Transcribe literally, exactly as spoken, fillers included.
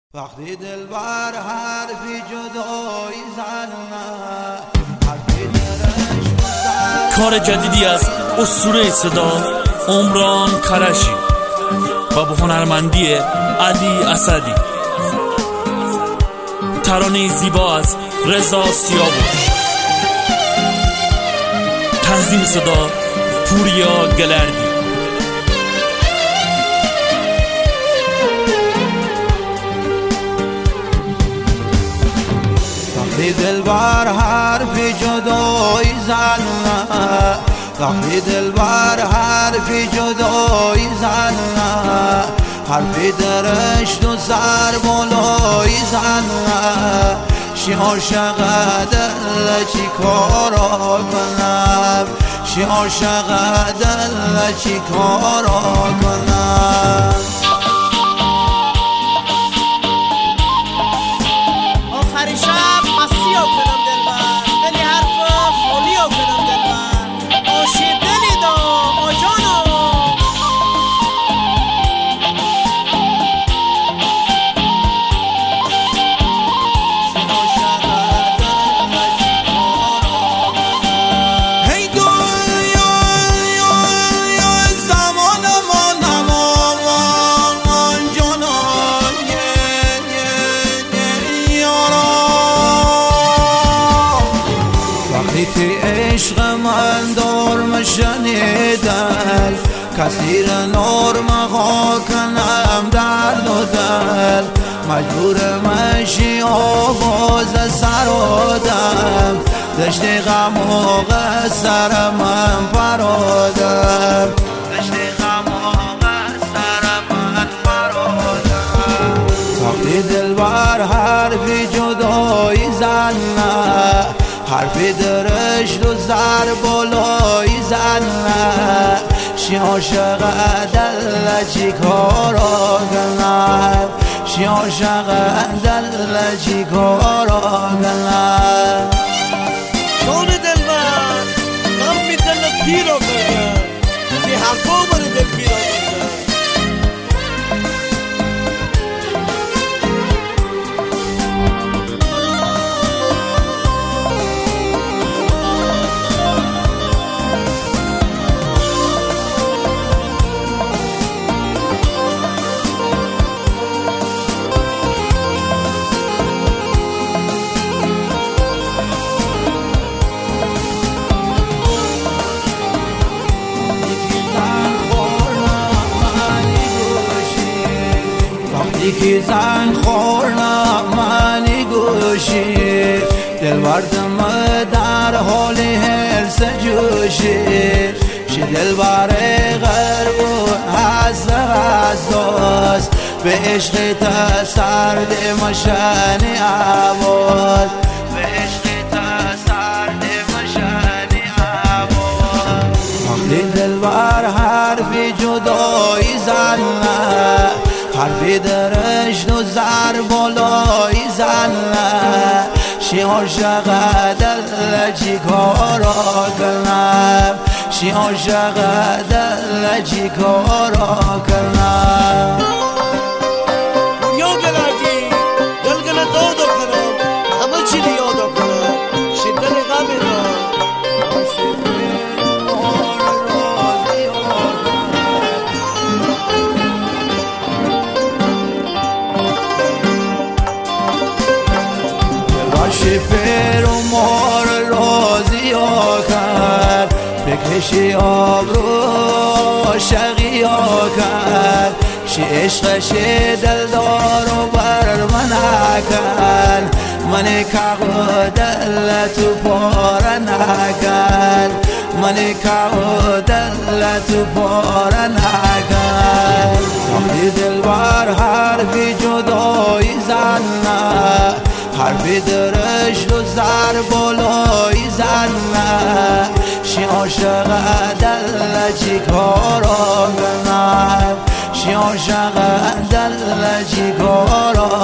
وقتی دلبر حرفی جدایی زنه حرفی درش بزن. کار جدیدی از اسطوره صدا عمران کرشی و با هنرمندی علی اسدی، ترانه زیبا از رضا سیاوش، تنظیم صدا پوریا گلردی. وقتی دلبر حرفی جدایی زنه وقتی دلبر حرفی جدایی زنه حرفی درشت و سر بالایی زنه شی عاشق دل چی کارا کنم شی عاشق دل چی کارا کنم. آخر شب مسیح کنم دلبر دلی حرف خالی کنم دلبر آشی دلی دا آجانو هی دنیا زمان ما نمان جانان وقتی توی عشق من دور مشنیدن کسی را نرمها کنم درد و دل مجبور مشی آواز سر و دم دشت غم و سر من پرادم دشت غم و سر من پرادم. وقتی دلبر حرفی جدایی زنه حرفی درشت و زر بالایی زنه شی عاشق دل چی کارا کنم شی عاشق دل چی کارا کنم. جان دلبر غم می دل پیرا کنم تی حرفا من دل پیرا کنم. یکی زنگ خورنا منی گوشی دلبر دم در حال هرس جوشی شی دلبر غرب و حس غزاز به عشق تا سرد مشانی عواز به عشق تا سرد مشانی عواز. وقتی دلبر حرفی جدایی زنه حرفی درشت و زر بالایی زنه شی عاشق دل چی کارا کنم شی عاشق دل چی کارا کنم. پوریا گلردی دل گل دادا کنم همه چی یادا کنم شی دل غم دا شفر و مار رازی ها کرد بکشی آبرو شقی ها کرد شی عشقش دلدار و بر من کن من که دل تو پاره نکن من که دل تو پاره نکن. وقتی دلبر حرفی جدایی زنه حرفی درشت و زر بالایی زنه شی عاشق دل چی کارا کنم شی عاشق دل چی کارا